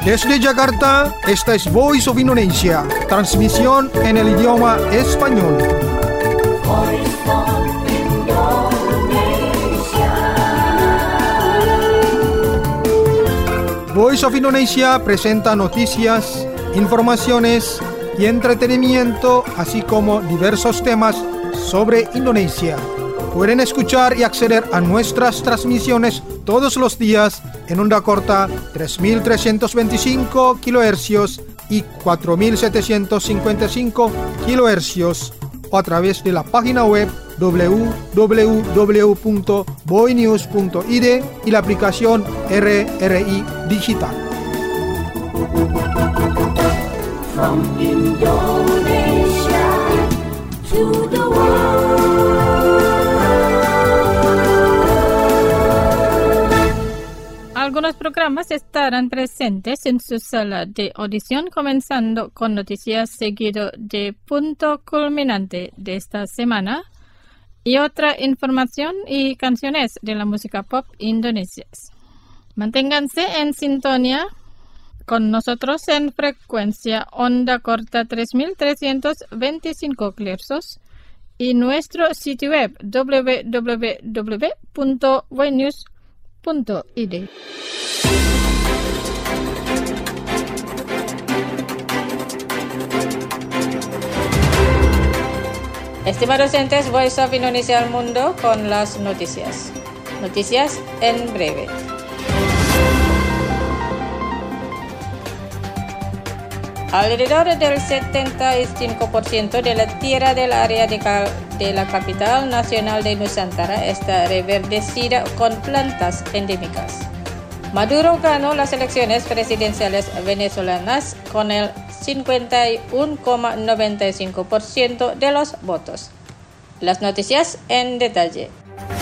Desde Jakarta, esta es Voice of Indonesia, transmisión en el idioma español. Voice of Indonesia. Voice of Indonesia presenta noticias, informaciones y entretenimiento, así como diversos temas sobre Indonesia. Pueden escuchar y acceder a nuestras transmisiones todos los días en onda corta 3.325 kHz y 4.755 kHz o a través de la página web www.boinews.id y la aplicación RRI Digital. From Indonesia to the world. Algunos programas estarán presentes en su sala de audición, comenzando con noticias seguido de punto culminante de esta semana y otra información y canciones de la música pop indonesias. Manténganse en sintonía con nosotros en frecuencia onda corta 3.325 kHz y nuestro sitio web www.voinews.id. Estimados oyentes, Voice of Indonesia al mundo con las noticias. Noticias en breve. Alrededor del 75% de la tierra del área de la capital nacional de Nusantara está reverdecida con plantas endémicas. Maduro ganó las elecciones presidenciales venezolanas con el 51,95% de los votos. Las noticias en detalle.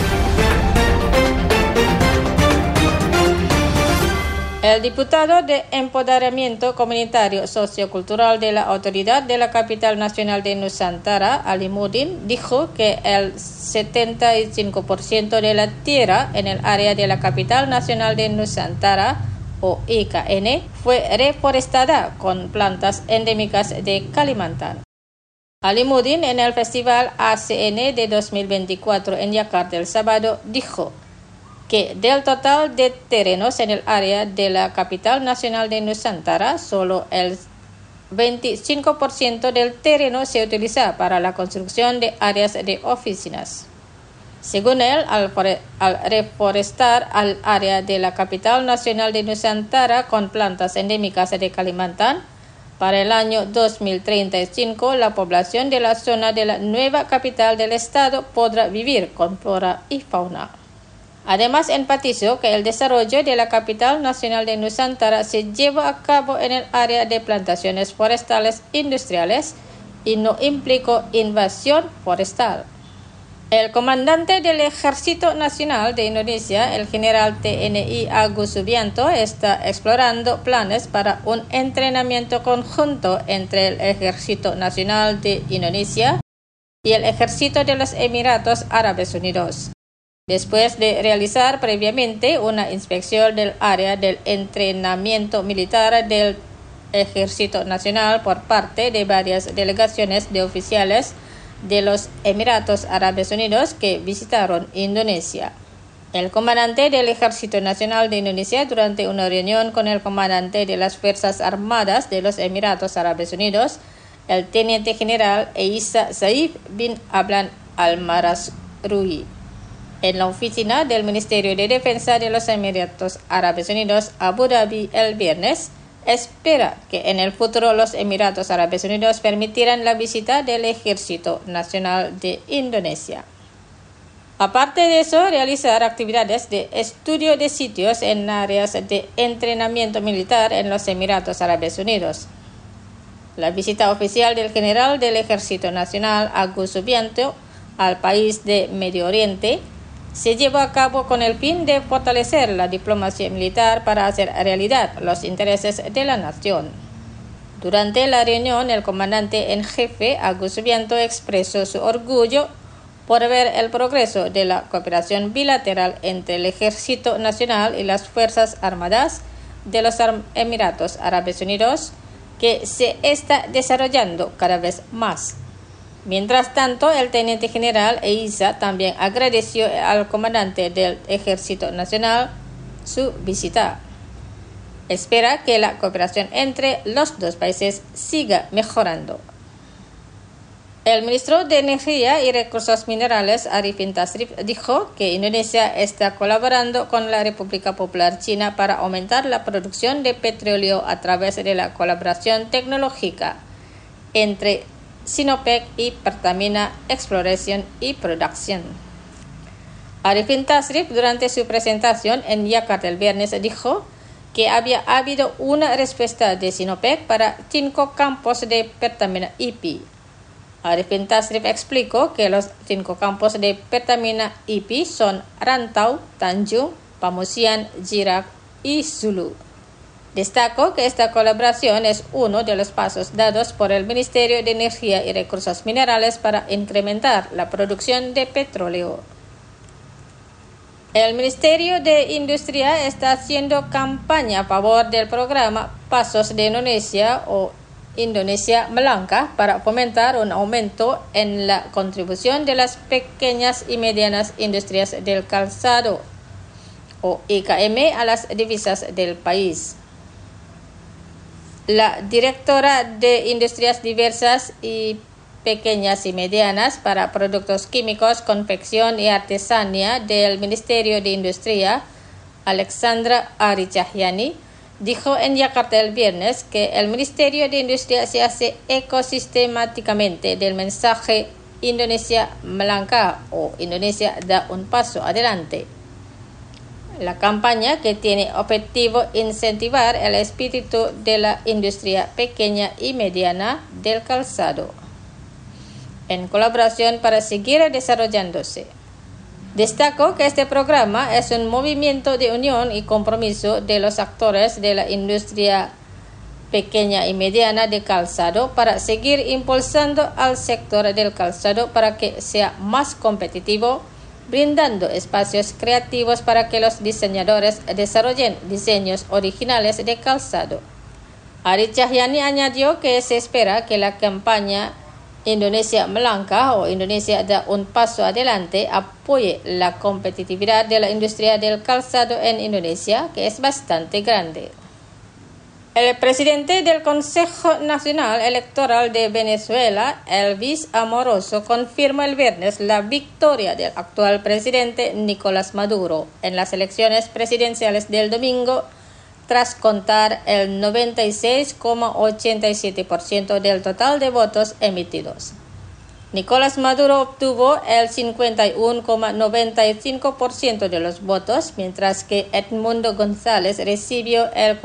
El diputado de Empoderamiento Comunitario Sociocultural de la Autoridad de la Capital Nacional de Nusantara, Alimuddin, dijo que el 75% de la tierra en el área de la Capital Nacional de Nusantara, o IKN, fue reforestada con plantas endémicas de Kalimantan. Alimuddin en el Festival ACN de 2024 en Yakarta el sábado dijo que del total de terrenos en el área de la capital nacional de Nusantara, solo el 25% del terreno se utiliza para la construcción de áreas de oficinas. Según él, al reforestar al área de la capital nacional de Nusantara con plantas endémicas de Kalimantan, para el año 2035 la población de la zona de la nueva capital del estado podrá vivir con flora y fauna. Además, enfatizó que el desarrollo de la capital nacional de Nusantara se lleva a cabo en el área de plantaciones forestales industriales y no implicó invasión forestal. El comandante del Ejército Nacional de Indonesia, el general TNI Agus Subianto, está explorando planes para un entrenamiento conjunto entre el Ejército Nacional de Indonesia y el Ejército de los Emiratos Árabes Unidos, después de realizar previamente una inspección del área del entrenamiento militar del Ejército Nacional por parte de varias delegaciones de oficiales de los Emiratos Árabes Unidos que visitaron Indonesia. El comandante del Ejército Nacional de Indonesia, durante una reunión con el comandante de las Fuerzas Armadas de los Emiratos Árabes Unidos, el teniente general Eisa Saif bin Ablan Al-Marasrui, en la oficina del Ministerio de Defensa de los Emiratos Árabes Unidos, Abu Dhabi, el viernes, espera que en el futuro los Emiratos Árabes Unidos permitirán la visita del Ejército Nacional de Indonesia. Aparte de eso, realizar actividades de estudio de sitios en áreas de entrenamiento militar en los Emiratos Árabes Unidos. La visita oficial del general del Ejército Nacional, Agus Subianto, al país de Medio Oriente se llevó a cabo con el fin de fortalecer la diplomacia militar para hacer realidad los intereses de la nación. Durante la reunión, el comandante en jefe, Agus Subianto, expresó su orgullo por ver el progreso de la cooperación bilateral entre el Ejército Nacional y las Fuerzas Armadas de los Emiratos Árabes Unidos, que se está desarrollando cada vez más. Mientras tanto, el teniente general Eiza también agradeció al comandante del Ejército Nacional su visita. Espera que la cooperación entre los dos países siga mejorando. El ministro de Energía y Recursos Minerales, Arifin Tasrif, dijo que Indonesia está colaborando con la República Popular China para aumentar la producción de petróleo a través de la colaboración tecnológica entre Sinopec y Pertamina Exploration y Production. Arifin Tasrif, durante su presentación en Yakarta el viernes, dijo que había habido una respuesta de Sinopec para 5 campos de Pertamina IP. Arifin Tasrif explicó que los 5 campos de Pertamina IP son Rantau, Tanjung, Pamusian, Jirak y Zulu. Destacó que esta colaboración es uno de los pasos dados por el Ministerio de Energía y Recursos Minerales para incrementar la producción de petróleo. El Ministerio de Industria está haciendo campaña a favor del programa Pasos de Indonesia o Indonesia Melangkah para fomentar un aumento en la contribución de las pequeñas y medianas industrias del calzado o IKM a las divisas del país. La directora de Industrias Diversas y Pequeñas y Medianas para Productos Químicos, Confección y Artesanía del Ministerio de Industria, Alexandra Arichahyani, dijo en Yakarta el viernes que el Ministerio de Industria se hace eco sistemáticamente del mensaje Indonesia Melangkah o Indonesia da un paso adelante. La campaña, que tiene objetivo incentivar el espíritu de la industria pequeña y mediana del calzado, en colaboración para seguir desarrollándose. Destacó que este programa es un movimiento de unión y compromiso de los actores de la industria pequeña y mediana de calzado para seguir impulsando al sector del calzado para que sea más competitivo, brindando espacios creativos para que los diseñadores desarrollen diseños originales de calzado. Arichahyani añadió que se espera que la campaña Indonesia Melangkah o Indonesia da un paso adelante apoye la competitividad de la industria del calzado en Indonesia, que es bastante grande. El presidente del Consejo Nacional Electoral de Venezuela, Elvis Amoroso, confirmó el viernes la victoria del actual presidente Nicolás Maduro en las elecciones presidenciales del domingo, tras contar el 96,87% del total de votos emitidos. Nicolás Maduro obtuvo el 51,95% de los votos, mientras que Edmundo González recibió el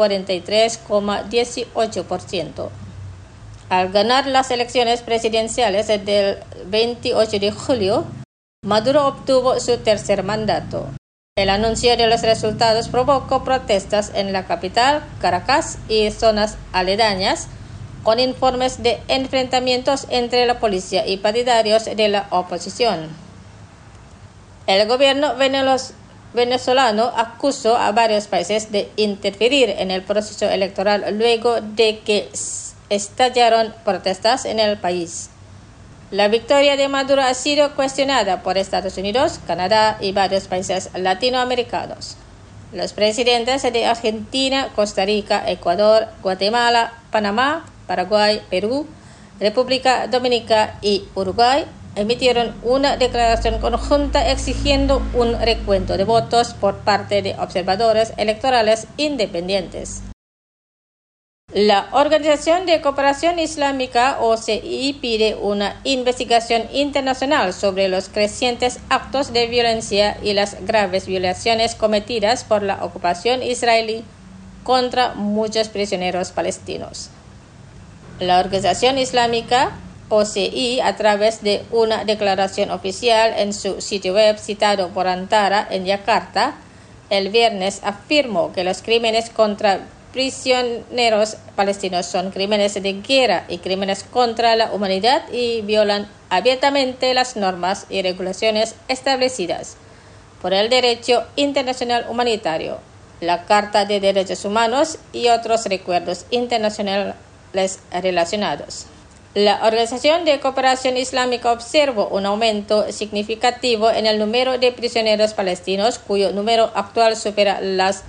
43,18%. Al ganar las elecciones presidenciales del 28 de julio, Maduro obtuvo su tercer mandato. El anuncio de los resultados provocó protestas en la capital, Caracas, y zonas aledañas, con informes de enfrentamientos entre la policía y partidarios de la oposición. El gobierno venezolano acusó a varios países de interferir en el proceso electoral luego de que estallaron protestas en el país. La victoria de Maduro ha sido cuestionada por Estados Unidos, Canadá y varios países latinoamericanos. Los presidentes de Argentina, Costa Rica, Ecuador, Guatemala, Panamá, Paraguay, Perú, República Dominicana y Uruguay emitieron una declaración conjunta exigiendo un recuento de votos por parte de observadores electorales independientes. La Organización de Cooperación Islámica, OCI, pide una investigación internacional sobre los crecientes actos de violencia y las graves violaciones cometidas por la ocupación israelí contra muchos prisioneros palestinos. La Organización Islámica, OCI, a través de una declaración oficial en su sitio web citado por Antara en Yakarta, el viernes afirmó que los crímenes contra prisioneros palestinos son crímenes de guerra y crímenes contra la humanidad y violan abiertamente las normas y regulaciones establecidas por el derecho internacional humanitario. la Carta de Derechos Humanos y otros recuerdos internacionales relacionados. La Organización de Cooperación Islámica observó un aumento significativo en el número de prisioneros palestinos, cuyo número actual supera las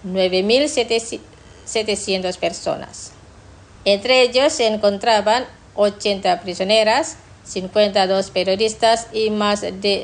9.700 personas. Entre ellos se encontraban 80 prisioneras, 52 periodistas y más de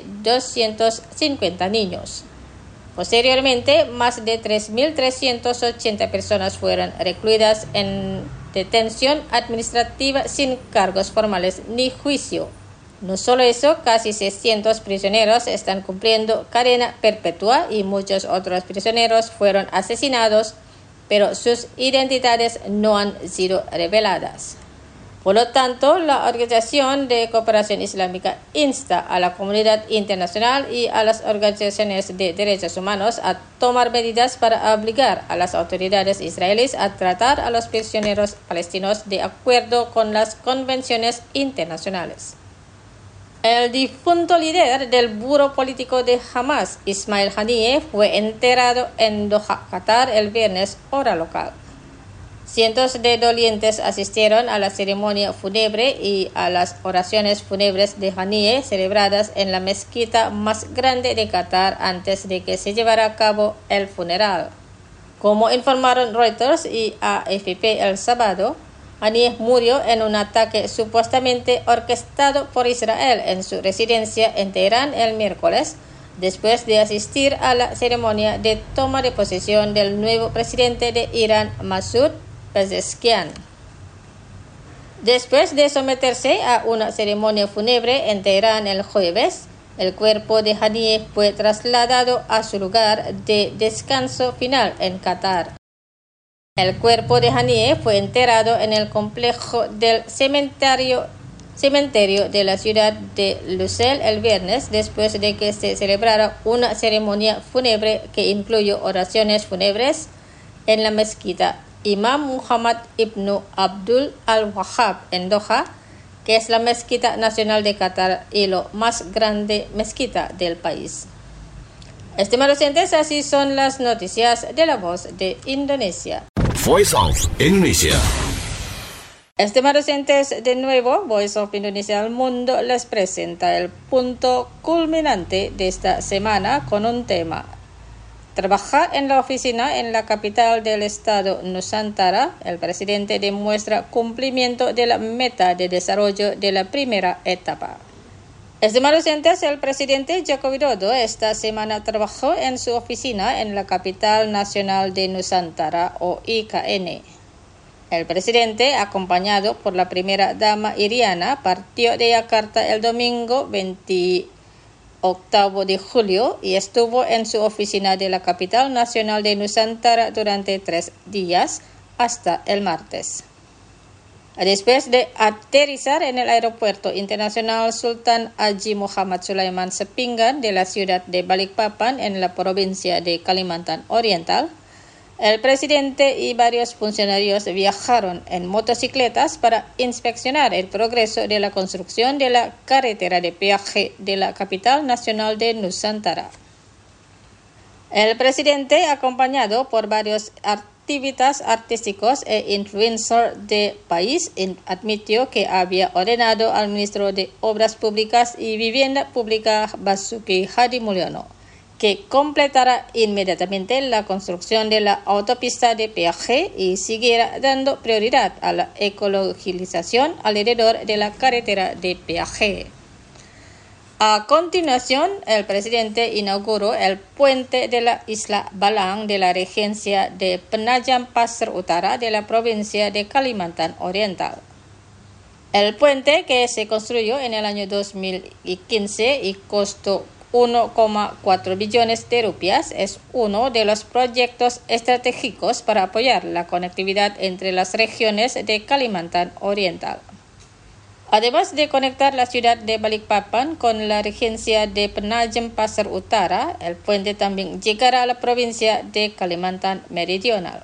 250 niños. Posteriormente, más de 3.380 personas fueron recluidas en detención administrativa sin cargos formales ni juicio. No solo eso, casi 600 prisioneros están cumpliendo cadena perpetua y muchos otros prisioneros fueron asesinados, pero sus identidades no han sido reveladas. Por lo tanto, la Organización de Cooperación Islámica insta a la comunidad internacional y a las organizaciones de derechos humanos a tomar medidas para obligar a las autoridades israelíes a tratar a los prisioneros palestinos de acuerdo con las convenciones internacionales. El difunto líder del Buró Político de Hamas, Ismail Haniyeh, fue enterrado en Doha, Qatar, el viernes, hora local. Cientos de dolientes asistieron a la ceremonia fúnebre y a las oraciones fúnebres de Haniyeh celebradas en la mezquita más grande de Qatar antes de que se llevara a cabo el funeral. Como informaron Reuters y AFP el sábado, Haniyeh murió en un ataque supuestamente orquestado por Israel en su residencia en Teherán el miércoles, después de asistir a la ceremonia de toma de posesión del nuevo presidente de Irán, Masoud Pezeshkian. Después de someterse a una ceremonia fúnebre en Teherán el jueves, el cuerpo de Haniyeh fue trasladado a su lugar de descanso final en Qatar. El cuerpo de Haniyeh fue enterrado en el complejo del cementerio de la ciudad de Lusail el viernes, después de que se celebrara una ceremonia fúnebre que incluyó oraciones fúnebres en la mezquita Imam Muhammad ibn Abdul al-Wahhab en Doha, que es la mezquita nacional de Qatar y la más grande mezquita del país. Estimados oyentes, así son las noticias de La Voz de Indonesia. Voice of Indonesia. Estimados oyentes, de nuevo, Voice of Indonesia al Mundo les presenta el punto culminante de esta semana con un tema. Trabajar en la oficina en la capital del estado Nusantara, el presidente demuestra cumplimiento de la meta de desarrollo de la primera etapa. Estimados oyentes, el presidente Joko Widodo esta semana trabajó en su oficina en la capital nacional de Nusantara o IKN. El presidente, acompañado por la primera dama Iriana, partió de Yakarta el domingo 28 de julio y estuvo en su oficina de la capital nacional de Nusantara durante 3 días hasta el martes. Después de aterrizar en el aeropuerto internacional Sultan Haji Muhammad Sulaiman Sepinggan de la ciudad de Balikpapan en la provincia de Kalimantan Oriental, el presidente y varios funcionarios viajaron en motocicletas para inspeccionar el progreso de la construcción de la carretera de peaje de la capital nacional de Nusantara. El presidente, acompañado por varios activistas artísticos e influencers del país, admitió que había ordenado al ministro de Obras Públicas y Vivienda Pública Basuki Hadi Mulyono que completara inmediatamente la construcción de la autopista de peaje y siguiera dando prioridad a la ecologización alrededor de la carretera de peaje. A continuación, el presidente inauguró el puente de la isla Balang de la regencia de Penajam Pasir Utara de la provincia de Kalimantan Oriental. El puente, que se construyó en el año 2015 y costó 1,4 billones de rupias, es uno de los proyectos estratégicos para apoyar la conectividad entre las regiones de Kalimantan Oriental. Además de conectar la ciudad de Balikpapan con la regencia de Penajam Pasir Utara, el puente también llegará a la provincia de Kalimantan Meridional.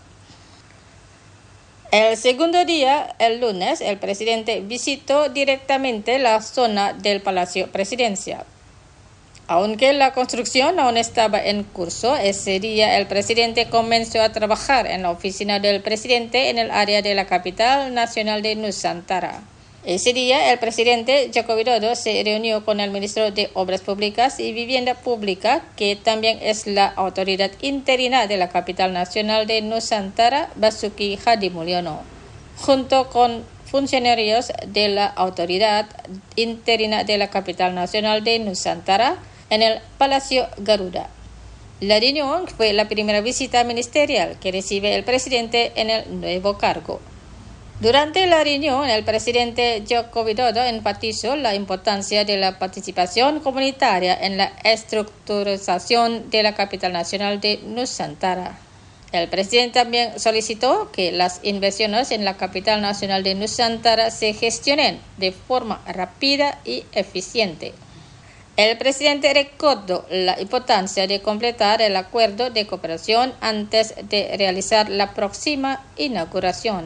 El segundo día, el lunes, el presidente visitó directamente la zona del Palacio Presidencial. Aunque la construcción aún estaba en curso, ese día el presidente comenzó a trabajar en la oficina del presidente en el área de la capital nacional de Nusantara. Ese día el presidente Joko Widodo se reunió con el ministro de Obras Públicas y Vivienda Pública, que también es la autoridad interina de la capital nacional de Nusantara, Basuki Hadimulyono, junto con funcionarios de la autoridad interina de la capital nacional de Nusantara en el Palacio Garuda. La reunión fue la primera visita ministerial que recibe el presidente en el nuevo cargo. Durante la reunión, el presidente Joko Widodo enfatizó la importancia de la participación comunitaria en la estructurización de la capital nacional de Nusantara. El presidente también solicitó que las inversiones en la capital nacional de Nusantara se gestionen de forma rápida y eficiente. El presidente recordó la importancia de completar el acuerdo de cooperación antes de realizar la próxima inauguración.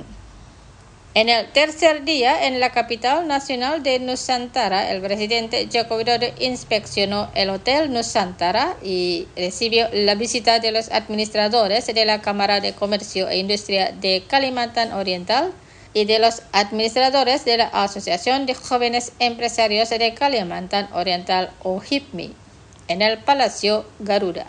En el tercer día en la capital nacional de Nusantara, el presidente Joko Widodo inspeccionó el Hotel Nusantara y recibió la visita de los administradores de la Cámara de Comercio e Industria de Kalimantan Oriental y de los administradores de la Asociación de Jóvenes Empresarios de Kalimantan Oriental o HIPMI en el Palacio Garuda.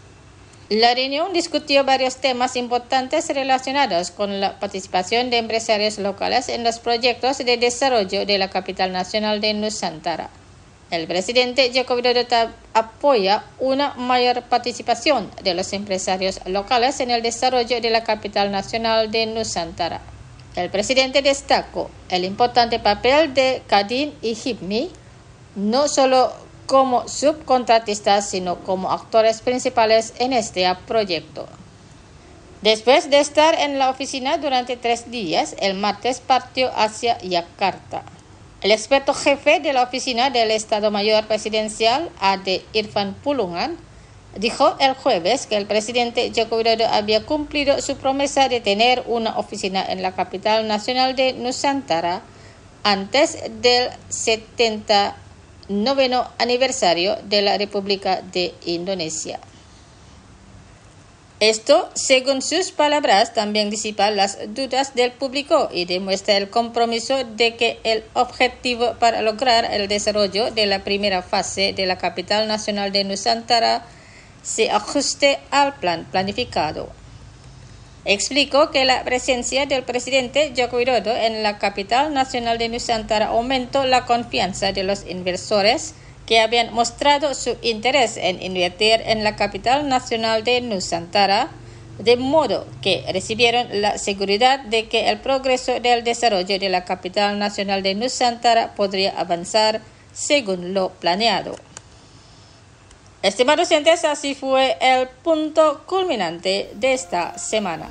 La reunión discutió varios temas importantes relacionados con la participación de empresarios locales en los proyectos de desarrollo de la capital nacional de Nusantara. El presidente Joko Widodo apoya una mayor participación de los empresarios locales en el desarrollo de la capital nacional de Nusantara. El presidente destacó el importante papel de Kadin y HIPMI, no solo como subcontratistas, sino como actores principales en este proyecto. Después de estar en la oficina durante 3 días, el martes partió hacia Yakarta. El experto jefe de la oficina del Estado Mayor Presidencial, AD Irfan Pulungan, dijo el jueves que el presidente Joko Widodo había cumplido su promesa de tener una oficina en la capital nacional de Nusantara antes del 79º aniversario de la República de Indonesia. Esto, según sus palabras, también disipa las dudas del público y demuestra el compromiso de que el objetivo para lograr el desarrollo de la primera fase de la capital nacional de Nusantara se ajuste al plan planificado. Explicó que la presencia del presidente Joko Widodo en la capital nacional de Nusantara aumentó la confianza de los inversores que habían mostrado su interés en invertir en la capital nacional de Nusantara, de modo que recibieron la seguridad de que el progreso del desarrollo de la capital nacional de Nusantara podría avanzar según lo planeado. Estimados oyentes, así fue el punto culminante de esta semana.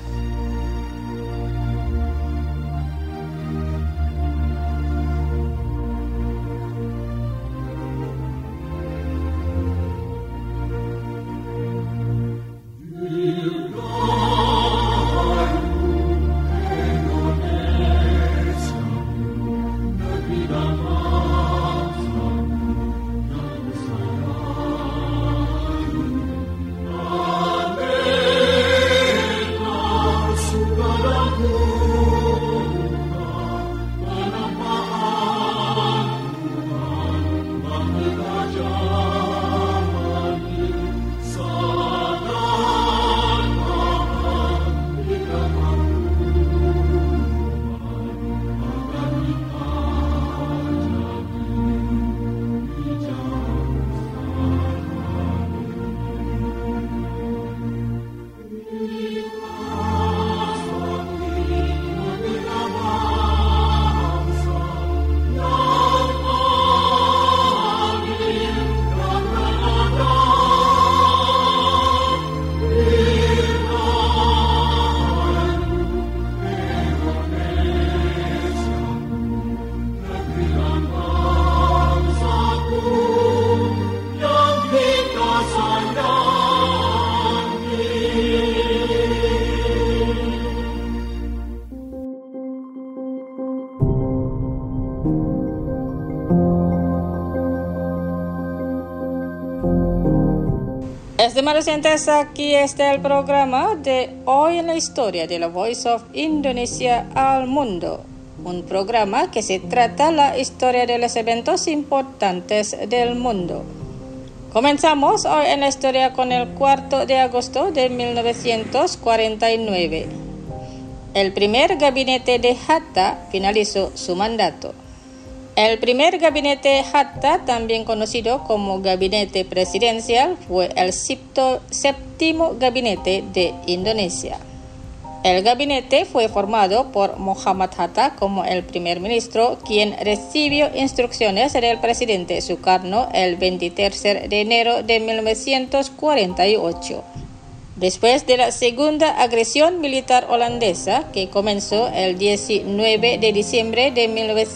Estimados oyentes, aquí está el programa de Hoy en la Historia de la Voice of Indonesia al Mundo. Un programa que se trata la historia de los eventos importantes del mundo. Comenzamos hoy en la historia con el 4 de agosto de 1949. El primer gabinete de Hatta finalizó su mandato. El primer gabinete Hatta, también conocido como gabinete presidencial, fue el séptimo gabinete de Indonesia. El gabinete fue formado por Muhammad Hatta como el primer ministro, quien recibió instrucciones del presidente Sukarno el 23 de enero de 1948. Después de la segunda agresión militar holandesa, que comenzó el 19 de diciembre de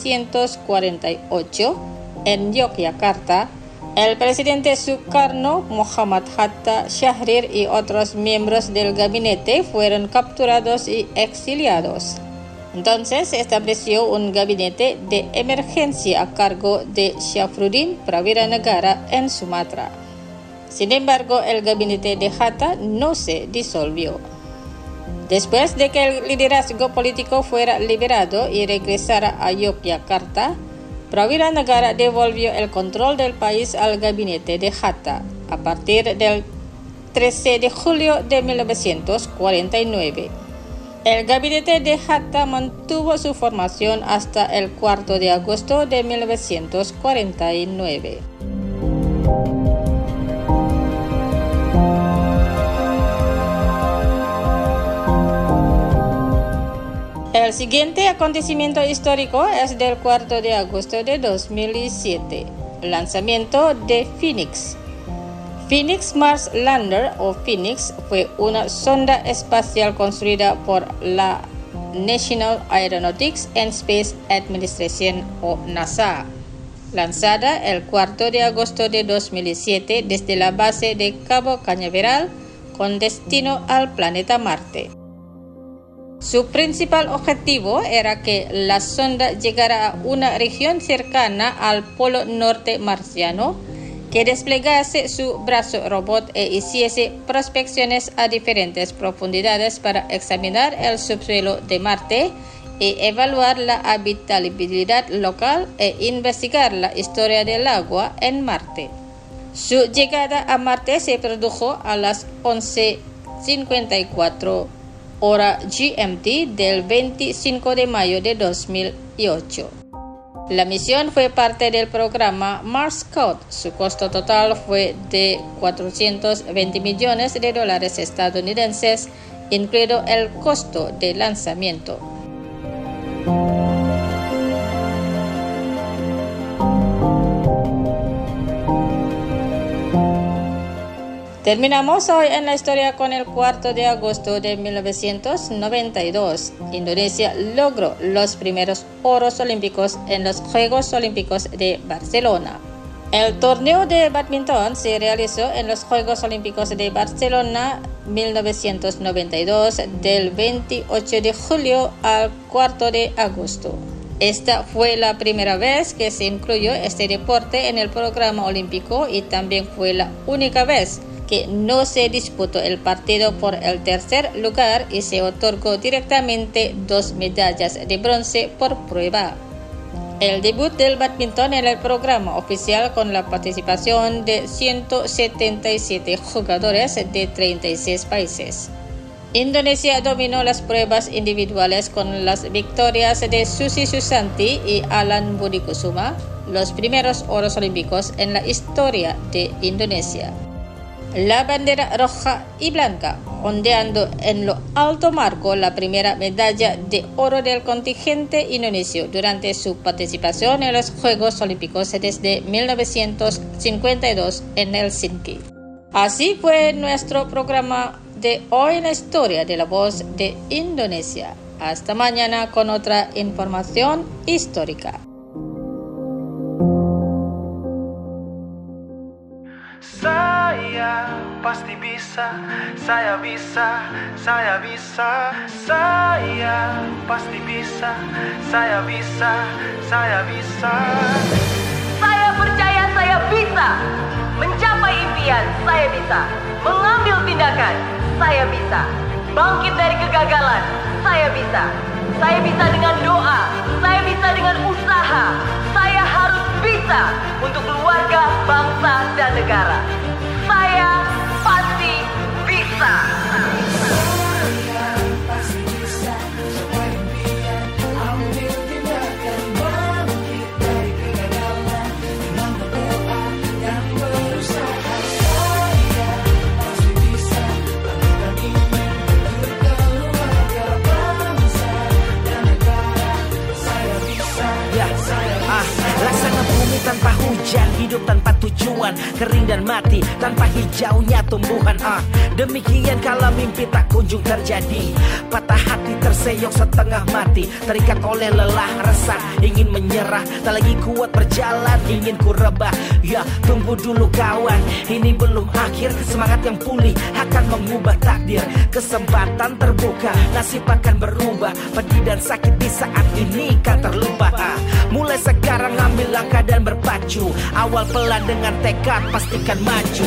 1948 en Yogyakarta, el presidente Sukarno, Muhammad Hatta, Syahrir y otros miembros del gabinete fueron capturados y exiliados. Entonces se estableció un gabinete de emergencia a cargo de Syafruddin Prawiranegara en Sumatra. Sin embargo, el gabinete de Hatta no se disolvió. Después de que el liderazgo político fuera liberado y regresara a Yogyakarta, Prawiranegara devolvió el control del país al gabinete de Hatta a partir del 13 de julio de 1949. El gabinete de Hatta mantuvo su formación hasta el 4 de agosto de 1949. El siguiente acontecimiento histórico es del 4 de agosto de 2007, lanzamiento de Phoenix. Phoenix Mars Lander o Phoenix fue una sonda espacial construida por la National Aeronautics and Space Administration o NASA, lanzada el 4 de agosto de 2007 desde la base de Cabo Cañaveral con destino al planeta Marte. Su principal objetivo era que la sonda llegara a una región cercana al polo norte marciano, que desplegase su brazo robot e hiciese prospecciones a diferentes profundidades para examinar el subsuelo de Marte y evaluar la habitabilidad local e investigar la historia del agua en Marte. Su llegada a Marte se produjo a las 11:54 hora GMT del 25 de mayo de 2008. La misión fue parte del programa Mars Scout. Su costo total fue de $420 millones estadounidenses, incluido el costo de lanzamiento. Terminamos hoy en la historia con el 4 de agosto de 1992. Indonesia logró los primeros oros olímpicos en los Juegos Olímpicos de Barcelona. El torneo de bádminton se realizó en los Juegos Olímpicos de Barcelona 1992 del 28 de julio al 4 de agosto. Esta fue la primera vez que se incluyó este deporte en el programa olímpico y también fue la única vez que no se disputó el partido por el tercer lugar y se otorgó directamente 2 medallas de bronce por prueba. El debut del bádminton en el programa oficial con la participación de 177 jugadores de 36 países. Indonesia dominó las pruebas individuales con las victorias de Susi Susanti y Alan Budi Kusuma, los primeros oros olímpicos en la historia de Indonesia. La bandera roja y blanca, ondeando en lo alto, marcó la primera medalla de oro del contingente indonesio durante su participación en los Juegos Olímpicos desde 1952 en Helsinki. Así fue nuestro programa de hoy en la historia de la voz de Indonesia. Hasta mañana con otra información histórica. Saya pasti bisa, saya bisa, saya bisa. Saya pasti bisa, saya bisa, saya bisa. Saya percaya saya bisa mencapai impian, saya bisa saya bisa. Bangkit dari kegagalan, saya bisa. Saya bisa dengan doa, saya bisa dengan usaha. Saya harus bisa untuk keluarga, bangsa, dan negara. Saya pasti bisa. Laksana bumi tanpa hujan, hidup tanpa tujuan, kering dan mati tanpa hijaunya tumbuhan. Demikian kala mimpi tak kunjung terjadi, patah hati terseok setengah mati, terikat oleh lelah resah, ingin menyerah, tak lagi kuat berjalan, ingin ku rebah. Ya tunggu dulu kawan, ini belum akhir, semangat yang pulih akan mengubah takdir. Kesempatan terbuka, nasib akan berubah, pedih dan sakit di saat ini kan terlupa. Mulai sekarang ambil langkah dan berpacu, awal pelan dengan tekad pastikan maju.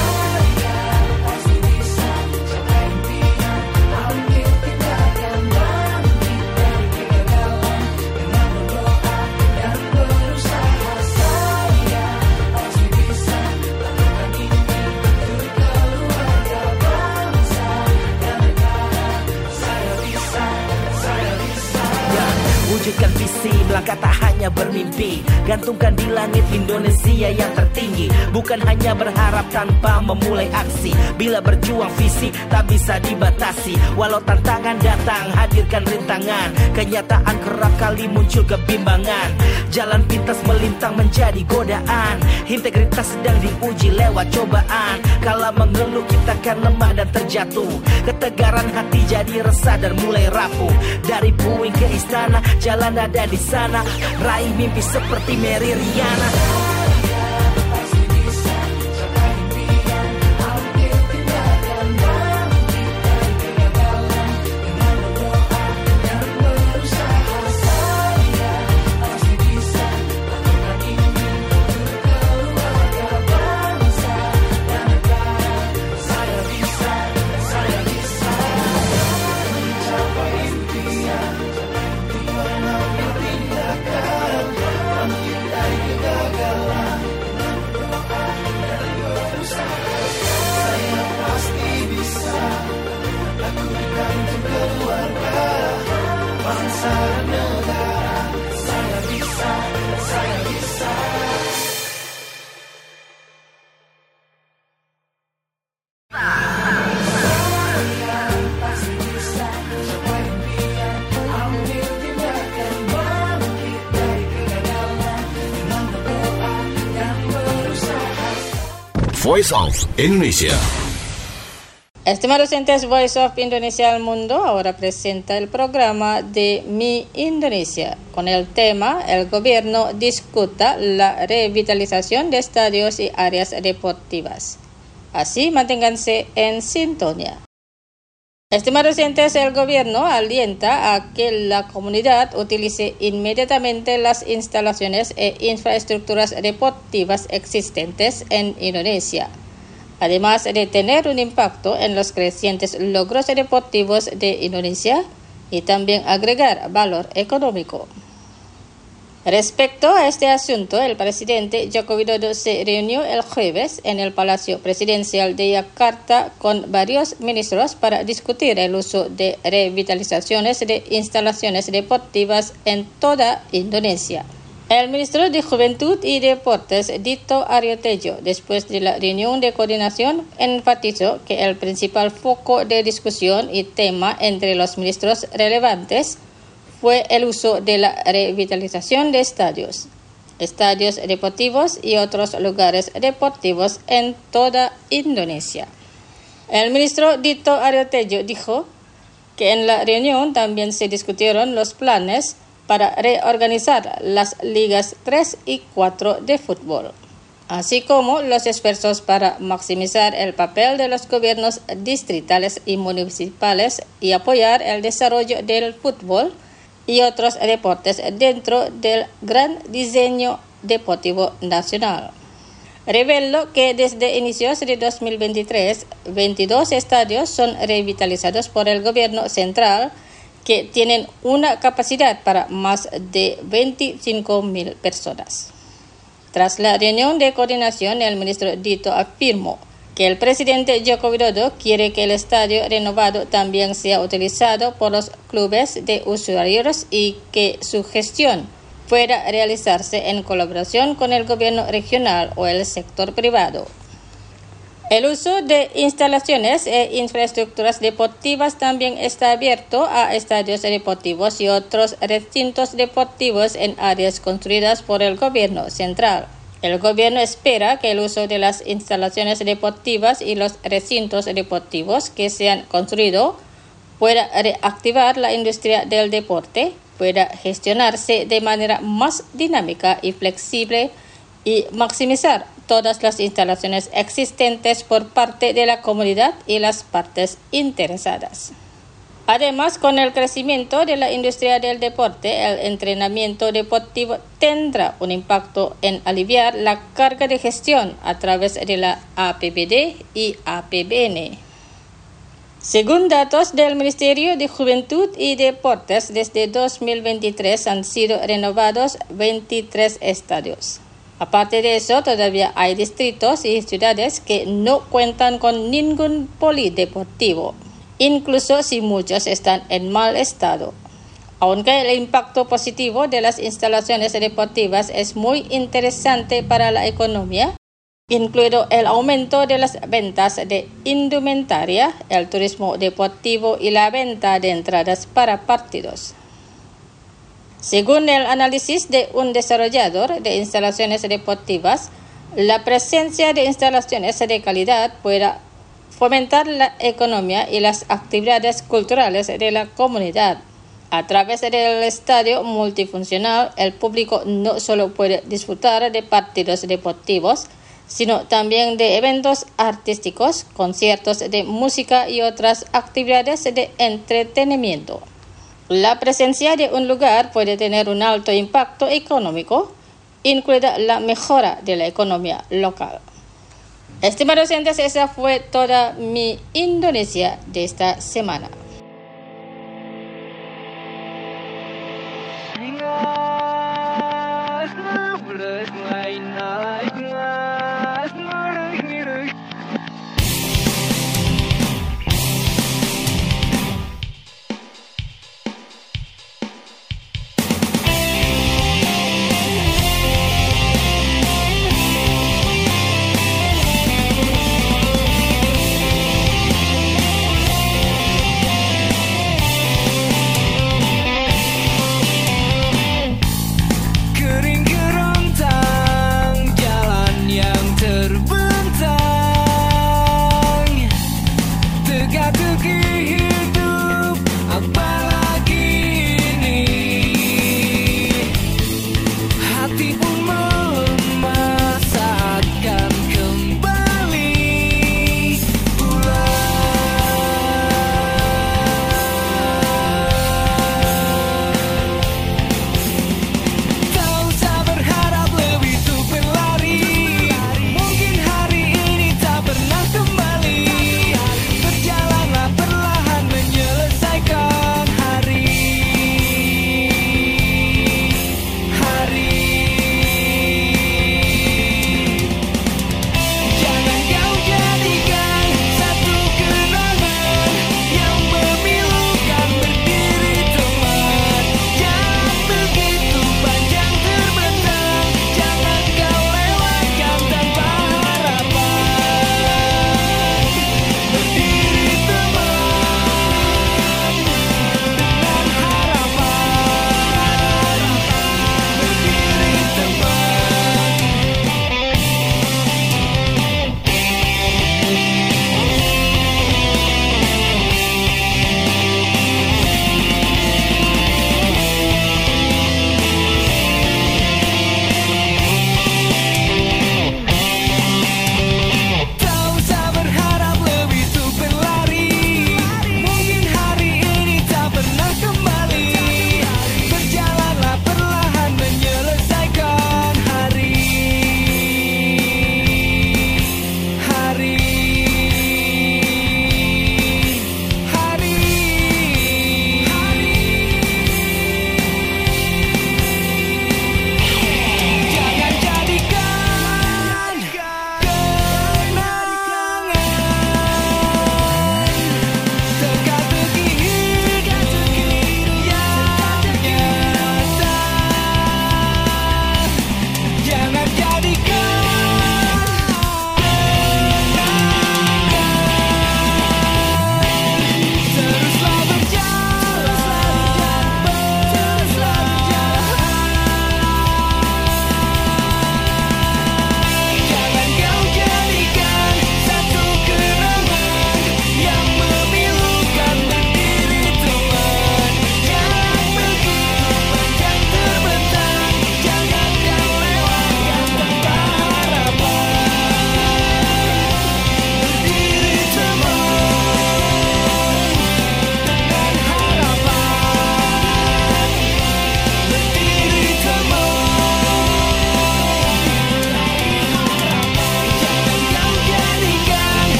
Wujudkan visi, melangkah tak hanya bermimpi, gantungkan di langit Indonesia yang tertinggi. Bukan hanya berharap tanpa memulai aksi, bila berjuang visi tak bisa dibatasi. Walau tantangan datang, hadirkan rintangan, kenyataan kerap kali muncul kebimbangan. Jalan pintas melintang menjadi godaan, integritas sedang diuji lewat cobaan. Kala mengeluh kita kan lemah dan terjatuh, ketegaran hati jadi resah dan mulai rapuh. Dari puing ke istana, jalan ada di sana, raih mimpi seperti Mary Riana. Voice of Indonesia. Estimados oyentes, Voice of Indonesia al Mundo ahora presenta el programa de Mi Indonesia con el tema El gobierno discuta la revitalización de estadios y áreas deportivas. Así manténganse en sintonía. Estimados oyentes, el gobierno alienta a que la comunidad utilice inmediatamente las instalaciones e infraestructuras deportivas existentes en Indonesia, además de tener un impacto en los crecientes logros deportivos de Indonesia y también agregar valor económico. Respecto a este asunto, el presidente Joko Widodo se reunió el jueves en el Palacio Presidencial de Yakarta con varios ministros para discutir el uso de revitalizaciones de instalaciones deportivas en toda Indonesia. El ministro de Juventud y Deportes, Dito Aryo Tejo, después de la reunión de coordinación, enfatizó que el principal foco de discusión y tema entre los ministros relevantes fue el uso de la revitalización de estadios deportivos y otros lugares deportivos en toda Indonesia. El ministro Dito Aryo Tejo dijo que en la reunión también se discutieron los planes para reorganizar las ligas 3 y 4 de fútbol, así como los esfuerzos para maximizar el papel de los gobiernos distritales y municipales y apoyar el desarrollo del fútbol y otros deportes dentro del gran diseño deportivo nacional. reveló que desde inicios de 2023, 22 estadios son revitalizados por el gobierno central, que tienen una capacidad para más de 25.000 personas. Tras la reunión de coordinación, el ministro Dito afirmó que el presidente Joko Widodo quiere que el estadio renovado también sea utilizado por los clubes de usuarios y que su gestión pueda realizarse en colaboración con el gobierno regional o el sector privado. El uso de instalaciones e infraestructuras deportivas también está abierto a estadios deportivos y otros recintos deportivos en áreas construidas por el gobierno central. El gobierno espera que el uso de las instalaciones deportivas y los recintos deportivos que se han construido pueda reactivar la industria del deporte, pueda gestionarse de manera más dinámica y flexible y maximizar todas las instalaciones existentes por parte de la comunidad y las partes interesadas. Además, con el crecimiento de la industria del deporte, el entrenamiento deportivo tendrá un impacto en aliviar la carga de gestión a través de la APBD y APBN. Según datos del Ministerio de Juventud y Deportes, desde 2023 han sido renovados 23 estadios. Aparte de eso, todavía hay distritos y ciudades que no cuentan con ningún polideportivo, incluso si muchos están en mal estado. Aunque el impacto positivo de las instalaciones deportivas es muy interesante para la economía, incluido el aumento de las ventas de indumentaria, el turismo deportivo y la venta de entradas para partidos. Según el análisis de un desarrollador de instalaciones deportivas, la presencia de instalaciones de calidad puede fomentar la economía y las actividades culturales de la comunidad. A través del estadio multifuncional, el público no solo puede disfrutar de partidos deportivos, sino también de eventos artísticos, conciertos de música y otras actividades de entretenimiento. La presencia de un lugar puede tener un alto impacto económico, incluida la mejora de la economía local. Estimados oyentes, esa fue toda mi Indonesia de esta semana.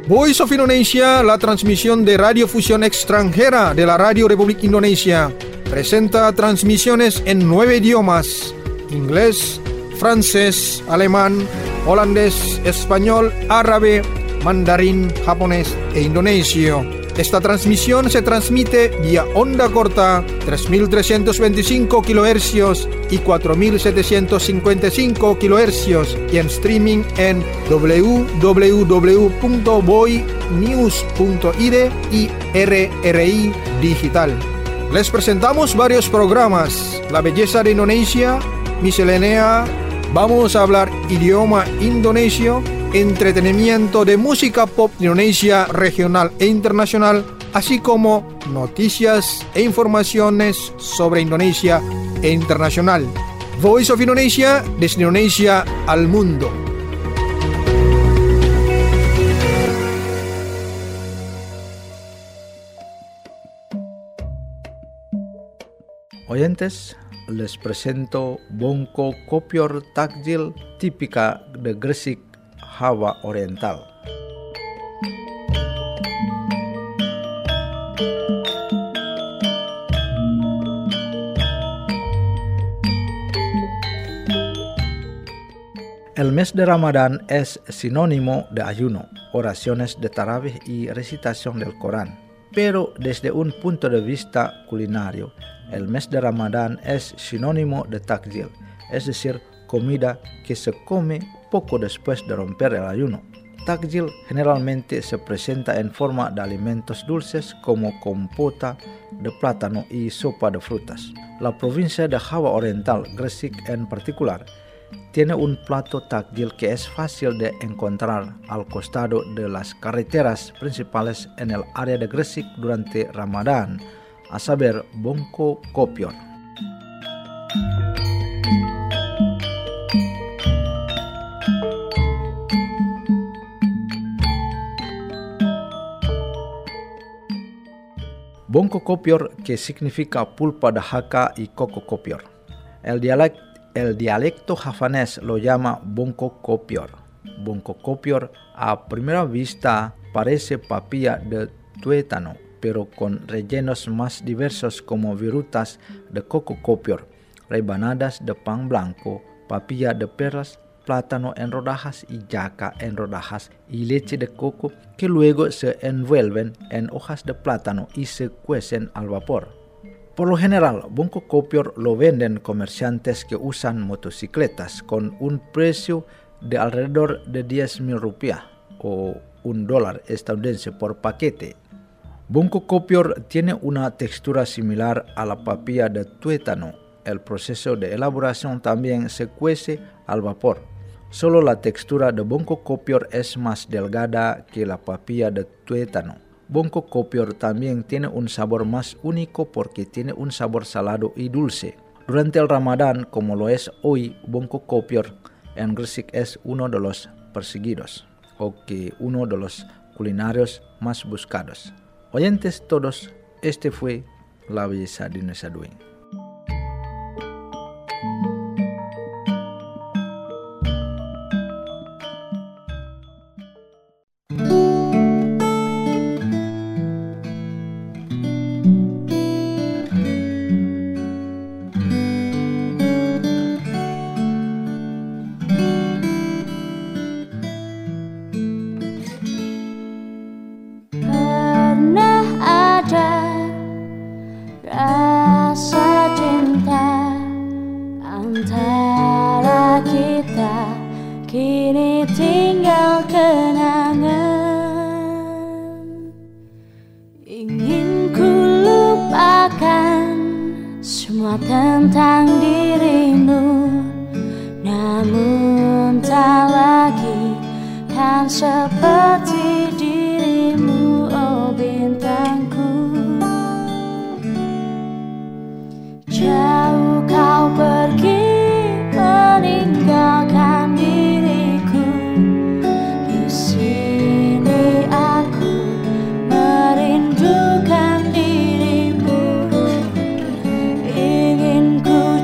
Voice of Indonesia, la transmisión de radiofusión extranjera de la Radio Republik Indonesia, presenta transmisiones en 9 idiomas: inglés, francés, alemán, holandés, español, árabe, mandarín, japonés e indonesio. Esta transmisión se transmite vía onda corta 3.325 kHz y 4.755 kHz y en streaming en www.boinews.id y RRI Digital. Les presentamos varios programas: La Belleza de Indonesia, Miscelánea, Vamos a hablar idioma indonesio, entretenimiento de música pop de Indonesia regional e internacional, así como noticias e informaciones sobre Indonesia e internacional. Voice of Indonesia, desde Indonesia al mundo. Oyentes, les presento Bongko Kopior Takjil típica de Gresik, Java Oriental. El mes de Ramadán es sinónimo de ayuno, oraciones de tarawih y recitación del Corán. Pero desde un punto de vista culinario, el mes de Ramadán es sinónimo de takjil, es decir, comida que se come poco después de romper el ayuno. Takjil generalmente se presenta en forma de alimentos dulces como compota de plátano y sopa de frutas. La provincia de Java Oriental, Gresik en particular, tiene un plato takjil que es fácil de encontrar al costado de las carreteras principales en el área de Gresik durante Ramadán, a saber, Bongko Kopior. Bongko Kopior, que significa pulpa de jaca y coco kopior. El dialecto javanés lo llama Bongko Kopior. Bongko Kopior a primera vista parece papilla de tuétano, pero con rellenos más diversos como virutas de coco kopior, rebanadas de pan blanco, papilla de perlas, plátano en rodajas y yaca en rodajas y leche de coco que luego se envuelven en hojas de plátano y se cuecen al vapor. Por lo general, Bongko Kopior lo venden comerciantes que usan motocicletas con un precio de alrededor de 10.000 rupiah o $1 estadounidense por paquete. Bongko Kopior tiene una textura similar a la papilla de tuétano. El proceso de elaboración también se cuece al vapor. Solo la textura de Bongko Kopior es más delgada que la papilla de tuétano. Bongko Kopior también tiene un sabor más único porque tiene un sabor salado y dulce. Durante el Ramadán, como lo es hoy, Bongko Kopior en Gresik es uno de los perseguidos, o que uno de los culinarios más buscados. Oyentes todos, este fue La Belleza de Indonesia Duing. Tentang dirimu, namun tak lagi kan seperti dirimu, oh bintangku. Jauh kau pergi meninggalkan diriku. Di sini aku merindukan dirimu. Ingin ku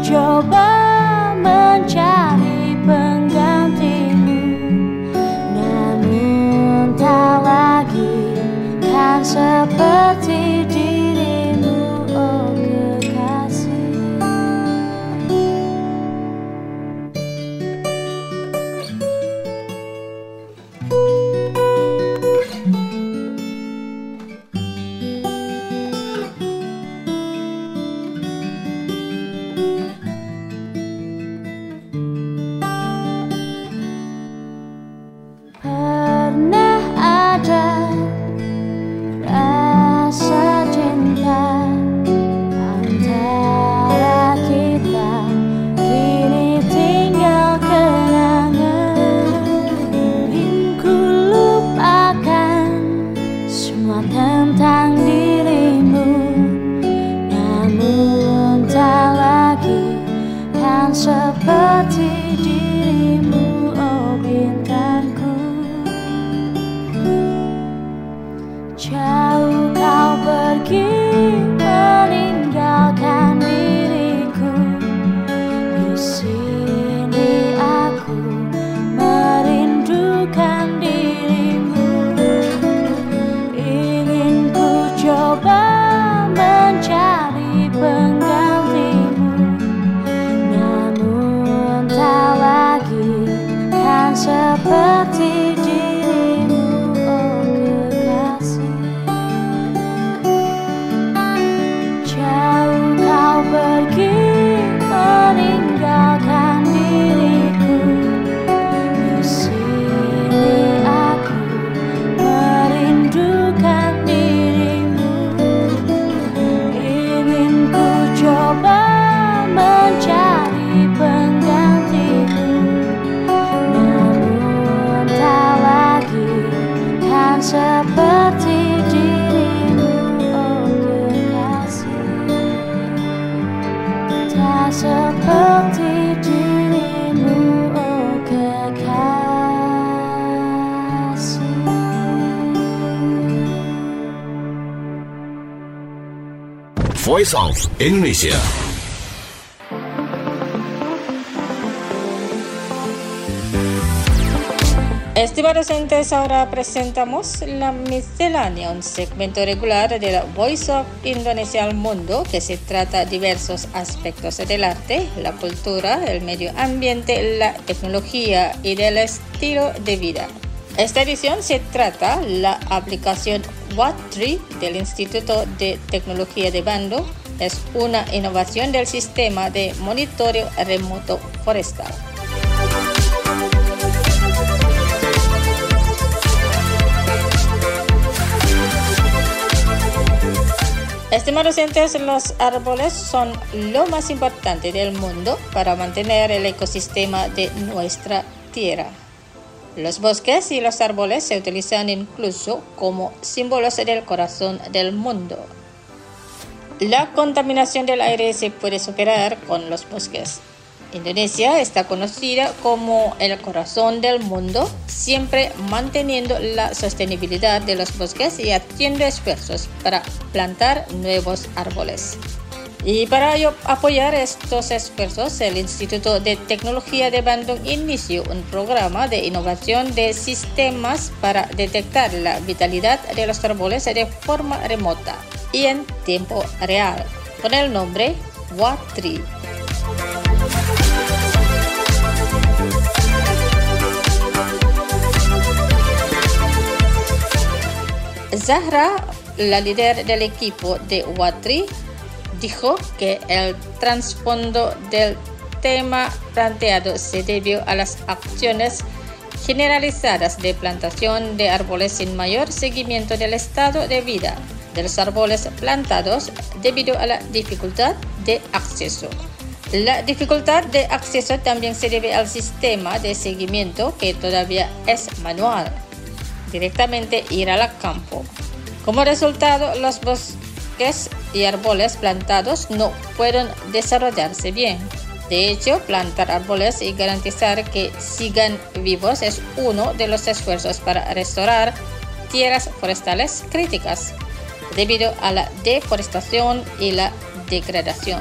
Voice of Indonesia. Estimados oyentes, ahora presentamos la miscelánea, un segmento regular de la Voice of Indonesia al Mundo que se trata de diversos aspectos del arte, la cultura, el medio ambiente, la tecnología y del estilo de vida. Esta edición se trata la aplicación Wattri del Instituto de Tecnología de Bandung. Es una innovación del sistema de monitoreo remoto forestal. Estimados oyentes, los árboles son lo más importante del mundo para mantener el ecosistema de nuestra tierra. Los bosques y los árboles se utilizan incluso como símbolos del corazón del mundo. La contaminación del aire se puede superar con los bosques. Indonesia está conocida como el corazón del mundo, siempre manteniendo la sostenibilidad de los bosques y haciendo esfuerzos para plantar nuevos árboles. Y para apoyar estos esfuerzos, el Instituto de Tecnología de Bandung inició un programa de innovación de sistemas para detectar la vitalidad de los árboles de forma remota y en tiempo real, con el nombre Wattri. Zahra, la líder del equipo de Wattri, dijo que el trasfondo del tema planteado se debió a las acciones generalizadas de plantación de árboles sin mayor seguimiento del estado de vida de los árboles plantados debido a la dificultad de acceso. La dificultad de acceso también se debe al sistema de seguimiento que todavía es manual, directamente ir al campo. Como resultado, los bosques y árboles plantados no pueden desarrollarse bien. De hecho, plantar árboles y garantizar que sigan vivos es uno de los esfuerzos para restaurar tierras forestales críticas, debido a la deforestación y la degradación.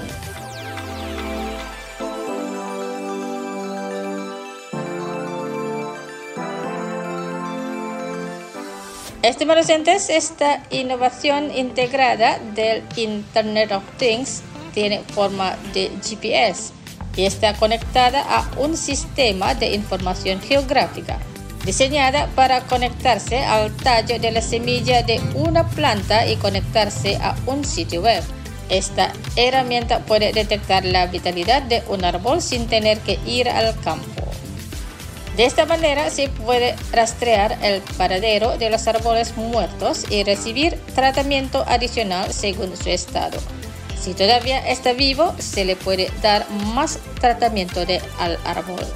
Estimados oyentes, esta innovación integrada del Internet of Things tiene forma de GPS y está conectada a un sistema de información geográfica, diseñada para conectarse al tallo de la semilla de una planta y conectarse a un sitio web. Esta herramienta puede detectar la vitalidad de un árbol sin tener que ir al campo. De esta manera se puede rastrear el paradero de los árboles muertos y recibir tratamiento adicional según su estado. Si todavía está vivo, se le puede dar más tratamiento al árbol.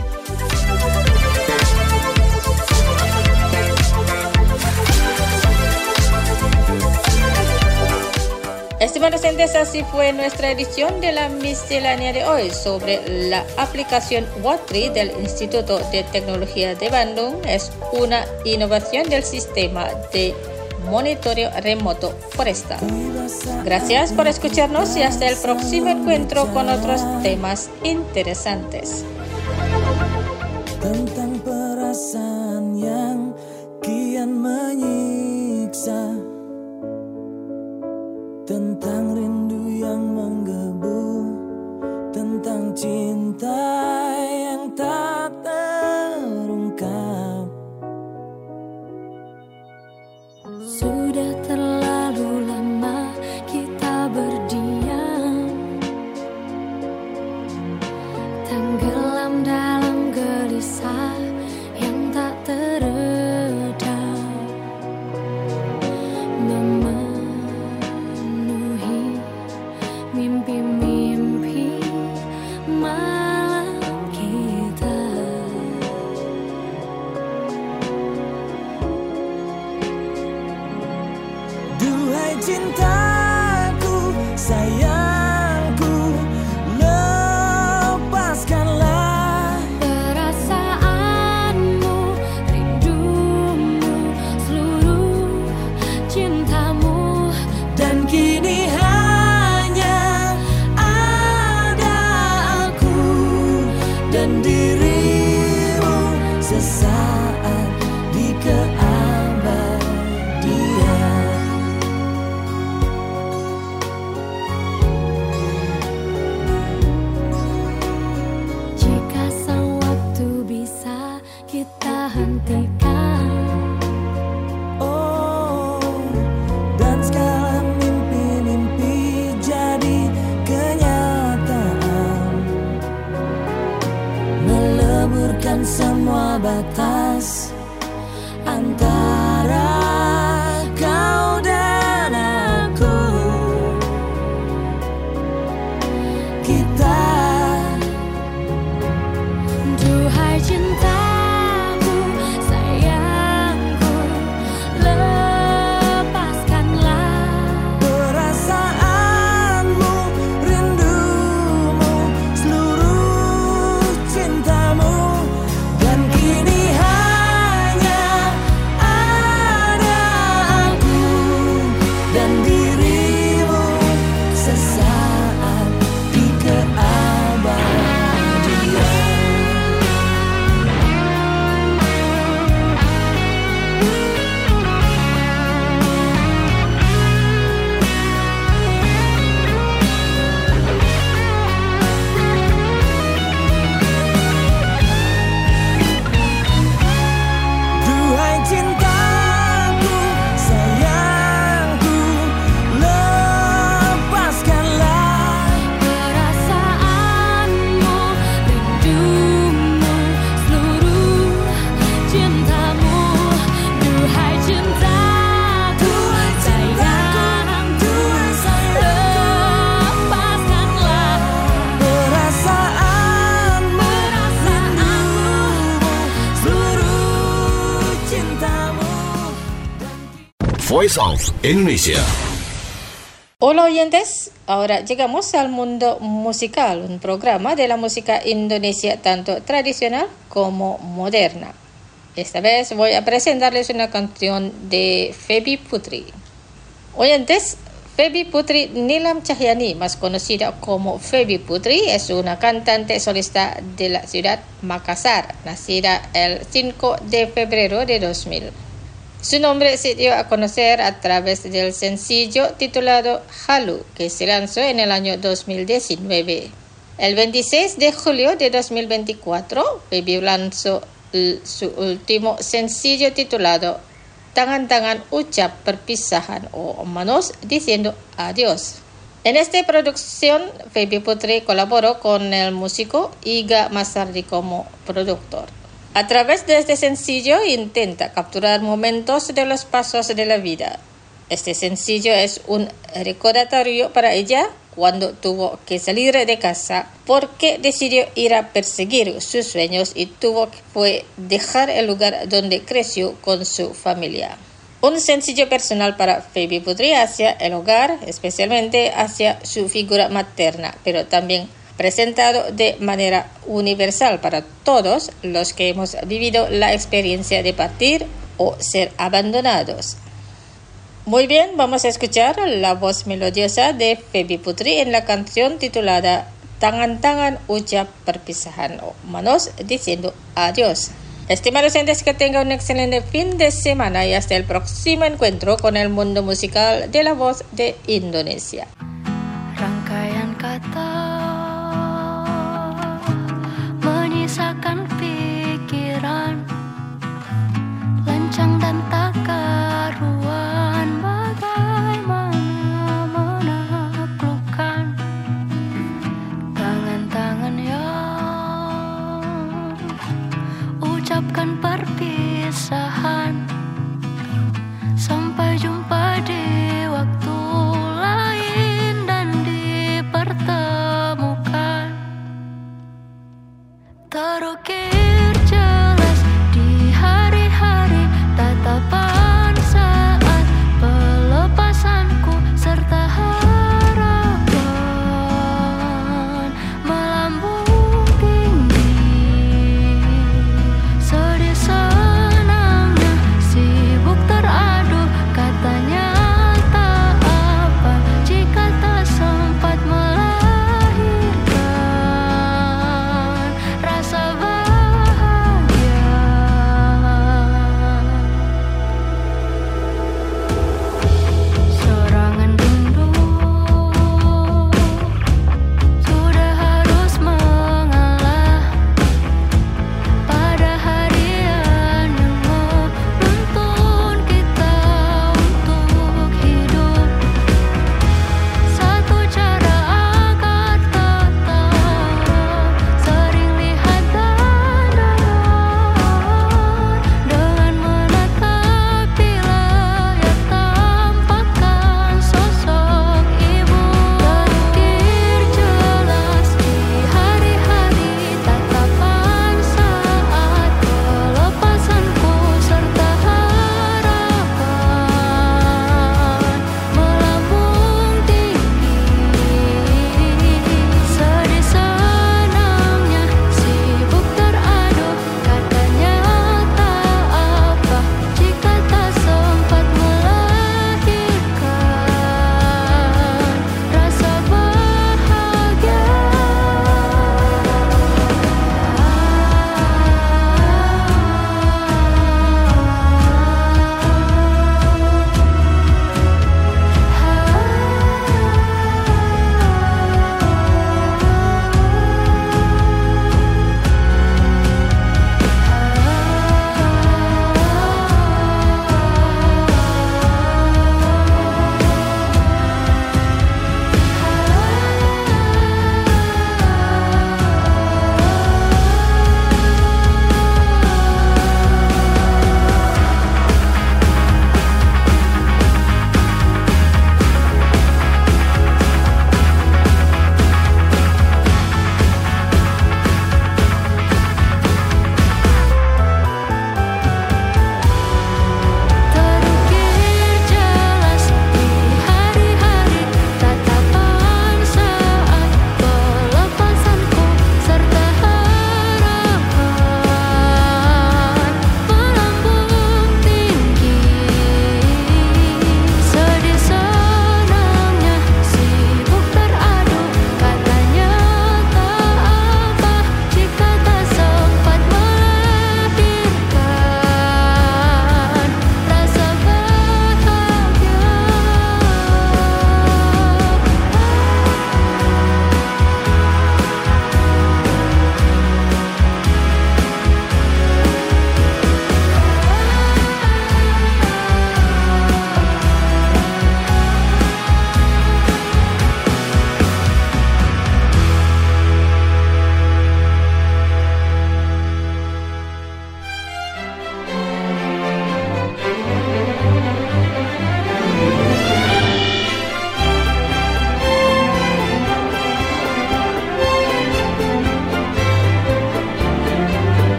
Estimados oyentes, así fue nuestra edición de la miscelánea de hoy sobre la aplicación Wattri del Instituto de Tecnología de Bandung. Es una innovación del sistema de monitoreo remoto forestal. Gracias por escucharnos y hasta el próximo encuentro con otros temas interesantes. Tentang perasaan yang kian menyiksa, tentang rindu yang menggebu, tentang cinta yang tak terungkap. Sudah terlalu lama kita berdiam, tenggelam dalam gelisah yang tak teredam, memenuhi mimpi-mimpi malam kita. Duhai cintaku, sayangku, lepaskanlah perasaanmu, rindumu, seluruh cintamu. dan kini hati Voice of Indonesia. Hola oyentes, ahora llegamos al mundo musical, un programa de la música indonesia tanto tradicional como moderna. Esta vez voy a presentarles una canción de Feby Putri. Oyentes, Feby Putri Nilam Cahyani, más conocida como Feby Putri, es una cantante solista de la ciudad Makassar, nacida el 5 de febrero de 2000. Su nombre se dio a conocer a través del sencillo titulado Halu, que se lanzó en el año 2019. El 26 de julio de 2024, Feby lanzó su último sencillo titulado Tangan-tangan ucap perpisahan o manos diciendo adiós. En esta producción, Feby Putri colaboró con el músico Iga Masardi como productor. A través de este sencillo intenta capturar momentos de los pasos de la vida. Este sencillo es un recordatorio para ella cuando tuvo que salir de casa porque decidió ir a perseguir sus sueños y tuvo que dejar el lugar donde creció con su familia. Un sencillo personal para Feby Putri hacia el hogar, especialmente hacia su figura materna, pero también presentado de manera universal para todos los que hemos vivido la experiencia de partir o ser abandonados. Muy bien, vamos a escuchar la voz melodiosa de Feby Putri en la canción titulada Tangan-tangan ucap perpisahan o manos diciendo adiós. Estimados oyentes, que tengan un excelente fin de semana y hasta el próximo encuentro con el mundo musical de la voz de Indonesia. Rangkaian kata